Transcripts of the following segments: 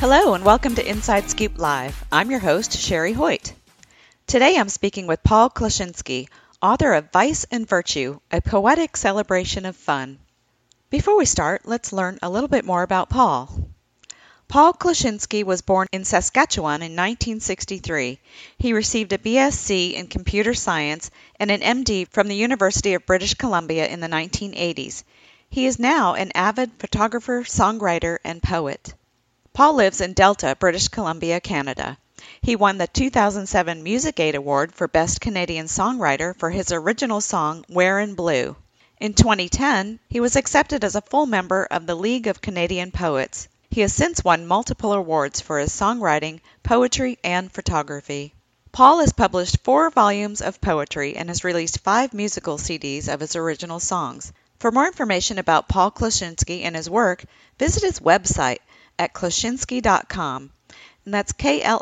Hello and welcome to Inside Scoop Live. I'm your host, Sherry Hoyt. Today I'm speaking with Paul Klashinsky, author of Vice and Virtue, a poetic celebration of fun. Before we start, let's learn a little bit more about Paul. Paul Klashinsky was born in Saskatchewan in 1963. He received a BSc in Computer Science and an MD from the University of British Columbia in the 1980s. He is now an avid photographer, songwriter, and poet. Paul lives in Delta, British Columbia, Canada. He won the 2007 Music Aid Award for Best Canadian Songwriter for his original song, Wearin' Blue. In 2010, he was accepted as a full member of the League of Canadian Poets. He has since won multiple awards for his songwriting, poetry, and photography. Paul has published 4 volumes of poetry and has released 5 musical CDs of his original songs. For more information about Paul Klashinsky and his work, visit his website at Klashinsky.com, and that's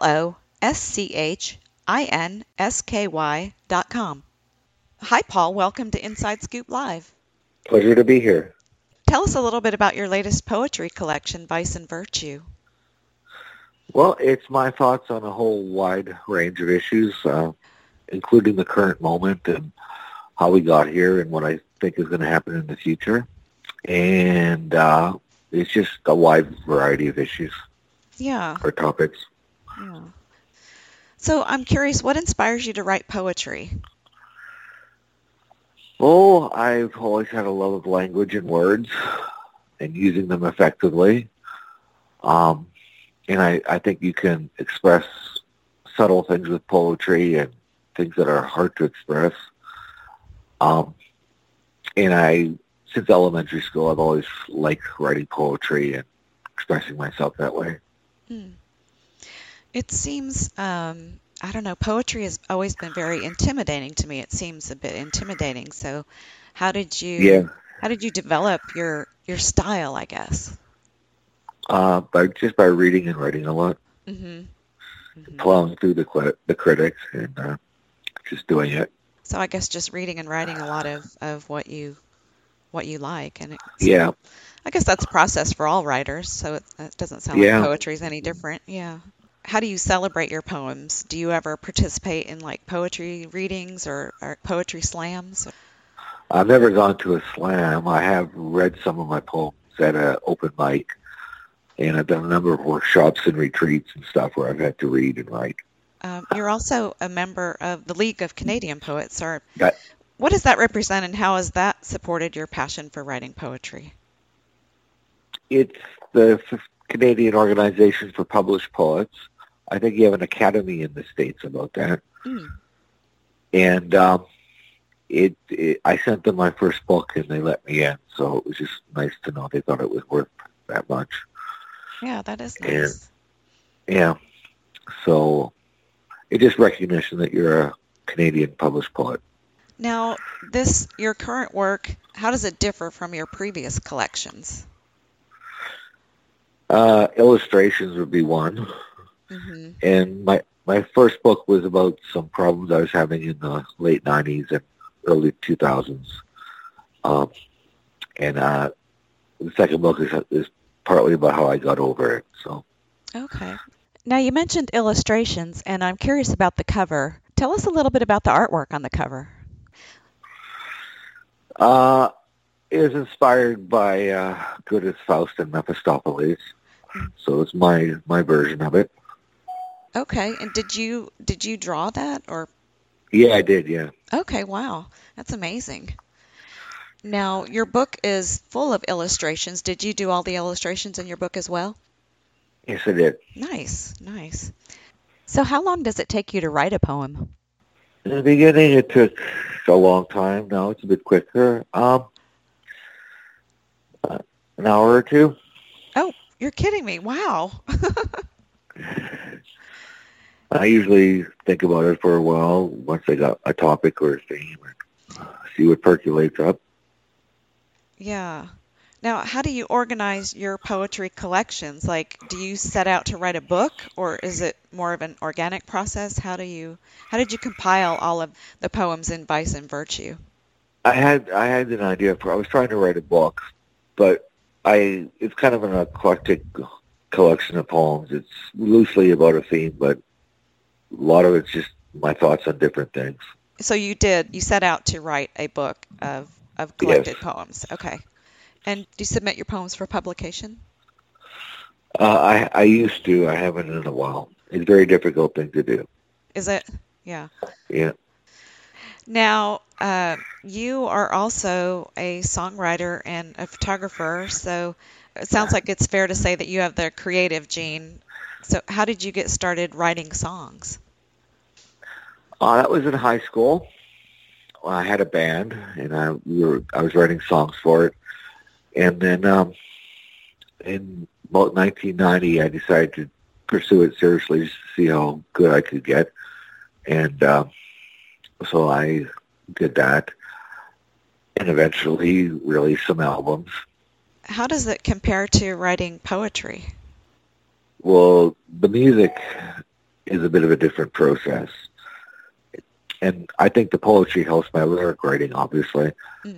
KLOSCHINSKY.com. Hi, Paul. Welcome to Inside Scoop Live. Pleasure to be here. Tell us a little bit about your latest poetry collection, Vice and Virtue. Well, it's my thoughts on a whole wide range of issues, including the current moment and how we got here and what I think is going to happen in the future. And it's just a wide variety of issues or topics. Yeah. So I'm curious, what inspires you to write poetry? Oh, I've always had a love of language and words and using them effectively. And I think you can express subtle things with poetry and things that are hard to express. Since elementary school, I've always liked writing poetry and expressing myself that way. It seems, poetry has always been very intimidating to me. It seems a bit intimidating. So how did you develop your style, I guess? By reading and writing a lot. Plowing through the critics and just doing it. So I guess just reading and writing a lot of what you like, and I guess that's a process for all writers. So it doesn't sound like poetry is any different. Yeah. How do you celebrate your poems? Do you ever participate in like poetry readings or poetry slams? I've never gone to a slam. I have read some of my poems at an open mic, and I've done a number of workshops and retreats and stuff where I've had to read and write. You're also a member of the League of Canadian Poets. What does that represent, and how has that supported your passion for writing poetry? It's the Canadian Organization for Published Poets. I think you have an academy in the States about that. And I sent them my first book, and they let me in. So it was just nice to know they thought it was worth that much. Yeah, that is nice. And, so it's just recognition that you're a Canadian published poet. Now, your current work, how does it differ from your previous collections? Illustrations would be one. And my first book was about some problems I was having in the late 90s and early 2000s. And the second book is partly about how I got over it. So. Okay. Now, you mentioned illustrations, and I'm curious about the cover. Tell us a little bit about the artwork on the cover. It was inspired by Goethe's Faust and Mephistopheles, so it's my version of it. Okay, and did you draw that or? Yeah, I did. Yeah. Okay, wow, that's amazing. Now, your book is full of illustrations. Did you do all the illustrations in your book as well? Yes, I did. Nice. So how long does it take you to write a poem? In the beginning, it took a long time. Now it's a bit quicker. An hour or two. Oh, you're kidding me. Wow. I usually think about it for a while once I got a topic or a theme and see what percolates up. Yeah. Now, how do you organize your poetry collections? Like, do you set out to write a book, or is it more of an organic process? How did you compile all of the poems in Vice and Virtue? I had an idea I was trying to write a book, but it's kind of an eclectic collection of poems. It's loosely about a theme, but a lot of it's just my thoughts on different things. So you set out to write a book of collected poems. Okay. And do you submit your poems for publication? I used to. I haven't in a while. It's a very difficult thing to do. Is it? Yeah. Yeah. Now, you are also a songwriter and a photographer, so it sounds like it's fair to say that you have the creative gene. So how did you get started writing songs? That was in high school. I had a band, and I was writing songs for it. And then in about 1990, I decided to pursue it seriously just to see how good I could get. And so I did that and eventually released some albums. How does it compare to writing poetry? Well, the music is a bit of a different process. And I think the poetry helps my lyric writing, obviously.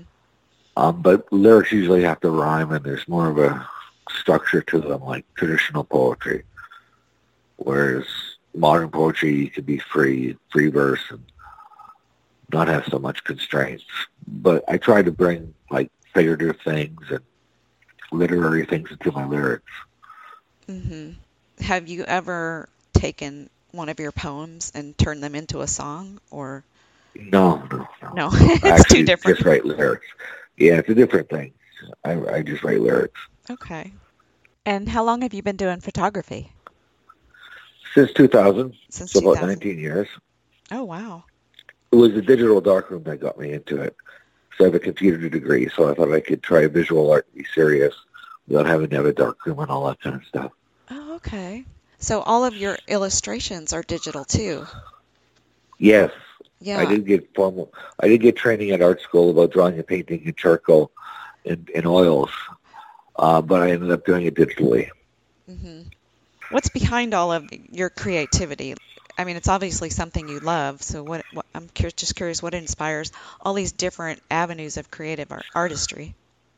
But lyrics usually have to rhyme, and there's more of a structure to them, like traditional poetry. Whereas modern poetry, you can be free verse, and not have so much constraints. But I try to bring, like, figurative things and literary things into my lyrics. Mm-hmm. Have you ever taken one of your poems and turned them into a song, or? No, it's too different. Just write lyrics. Yeah, it's a different thing. I just write lyrics. Okay. And how long have you been doing photography? Since 2000. So about 19 years. Oh, wow. It was the digital darkroom that got me into it. So I have a computer degree, so I thought I could try visual art and be serious without having to have a darkroom and all that kind of stuff. Oh, okay. So all of your illustrations are digital too? Yes. Yeah. I did get training at art school about drawing and painting in charcoal and oils, but I ended up doing it digitally. Mm-hmm. What's behind all of your creativity? I mean, it's obviously something you love. So what I'm just curious, what inspires all these different avenues of creative artistry?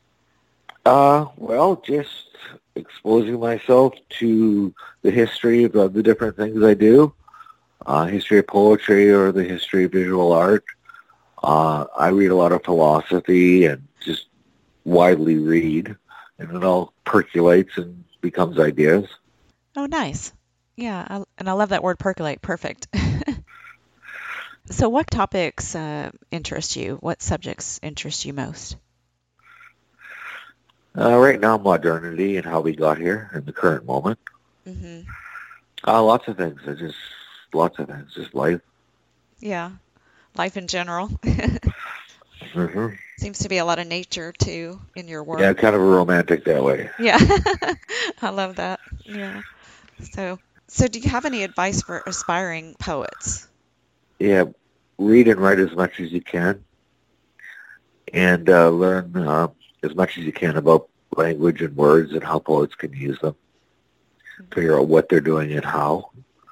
Well, just exposing myself to the history of the different things I do, history of poetry or the history of visual art. I read a lot of philosophy and just widely read, and it all percolates and becomes ideas. Oh, nice. Yeah, and I love that word, percolate. Perfect. So what topics interest you? What subjects interest you most? Right now, modernity and how we got here in the current moment. Mm-hmm. Lots of things. Just life. Yeah, life in general. Mm-hmm. Seems to be a lot of nature, too, in your work. Yeah, kind of a romantic that way. Yeah, I love that. Yeah. So do you have any advice for aspiring poets? Yeah, read and write as much as you can, and learn as much as you can about language and words and how poets can use them. Figure out what they're doing and how.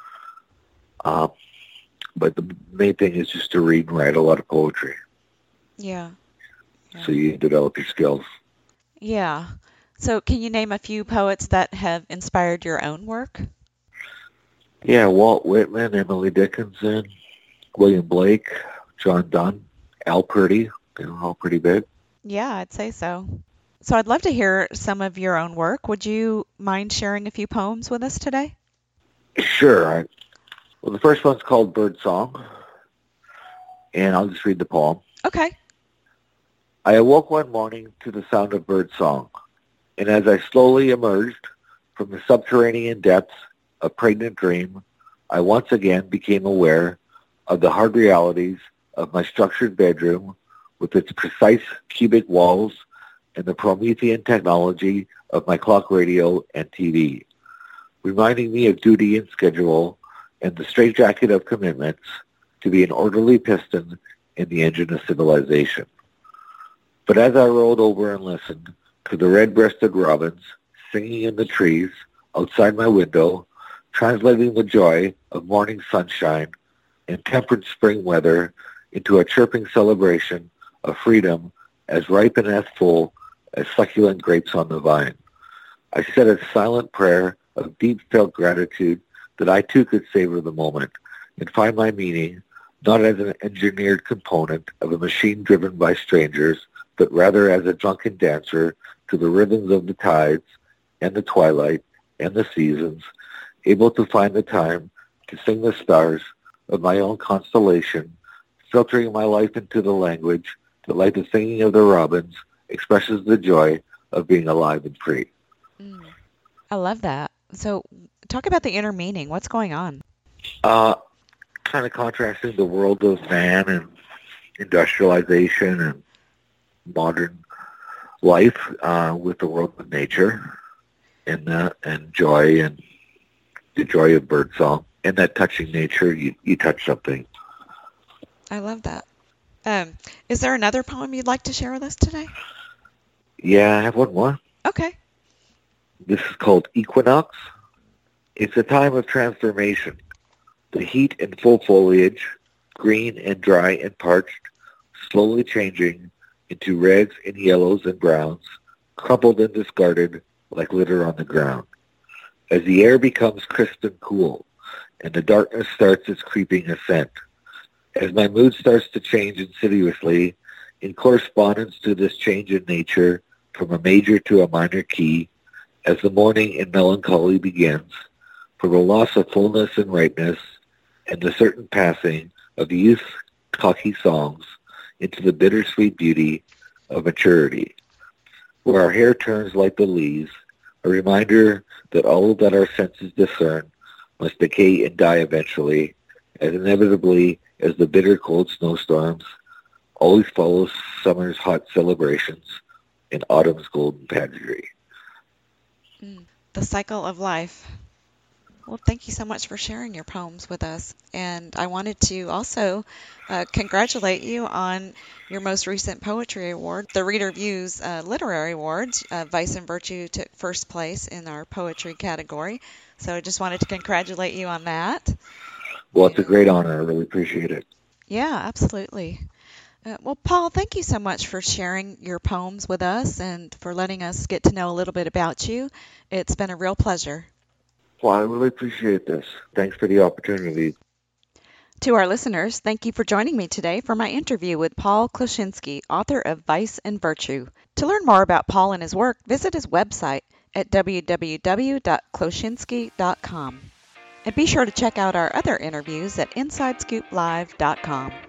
But the main thing is just to read and write a lot of poetry. Yeah. So you develop your skills. Yeah. So can you name a few poets that have inspired your own work? Yeah, Walt Whitman, Emily Dickinson, William Blake, John Donne, Al Purdy. All pretty big. Yeah, I'd say so. So I'd love to hear some of your own work. Would you mind sharing a few poems with us today? Sure. Well, the first one's called Bird Song, and I'll just read the poem. Okay. I awoke one morning to the sound of bird song, and as I slowly emerged from the subterranean depths of pregnant dream, I once again became aware of the hard realities of my structured bedroom with its precise cubic walls and the Promethean technology of my clock radio and TV, reminding me of duty and schedule and the straitjacket of commitments to be an orderly piston in the engine of civilization. But as I rolled over and listened to the red-breasted robins singing in the trees outside my window, translating the joy of morning sunshine and temperate spring weather into a chirping celebration of freedom as ripe and as full as succulent grapes on the vine, I said a silent prayer of deep felt gratitude that I too could savor the moment and find my meaning not as an engineered component of a machine driven by strangers, but rather as a drunken dancer to the rhythms of the tides and the twilight and the seasons, able to find the time to sing the stars of my own constellation, filtering my life into the language that, like the singing of the robins, expresses the joy of being alive and free. I love that. So talk about the inner meaning. What's going on? Kind of contrasting the world of man and industrialization and modern life with the world of nature and joy and the joy of birdsong. And that touching nature, you touch something. I love that. Is there another poem you'd like to share with us today? Yeah, I have one more. Okay. This is called Equinox. It's a time of transformation. The heat and full foliage, green and dry and parched, slowly changing into reds and yellows and browns, crumpled and discarded like litter on the ground. As the air becomes crisp and cool, and the darkness starts its creeping ascent, as my mood starts to change insidiously in correspondence to this change in nature from a major to a minor key, as the mourning and melancholy begins, for the loss of fullness and ripeness, and the certain passing of youth's cocky songs into the bittersweet beauty of maturity, where our hair turns like the leaves, a reminder that all that our senses discern must decay and die eventually, as inevitably as the bitter cold snowstorms always follow summer's hot celebrations and autumn's golden pageantry. The cycle of life. Well, thank you so much for sharing your poems with us. And I wanted to also congratulate you on your most recent poetry award, the Reader Views Literary Awards. Vice and Virtue took first place in our poetry category. So I just wanted to congratulate you on that. Well, it's a great honor. I really appreciate it. Yeah, absolutely. Well, Paul, thank you so much for sharing your poems with us and for letting us get to know a little bit about you. It's been a real pleasure. Well, I really appreciate this. Thanks for the opportunity. To our listeners, thank you for joining me today for my interview with Paul Kloshinsky, author of Vice and Virtue. To learn more about Paul and his work, visit his website at www.kloshinsky.com. And be sure to check out our other interviews at InsideScoopLive.com.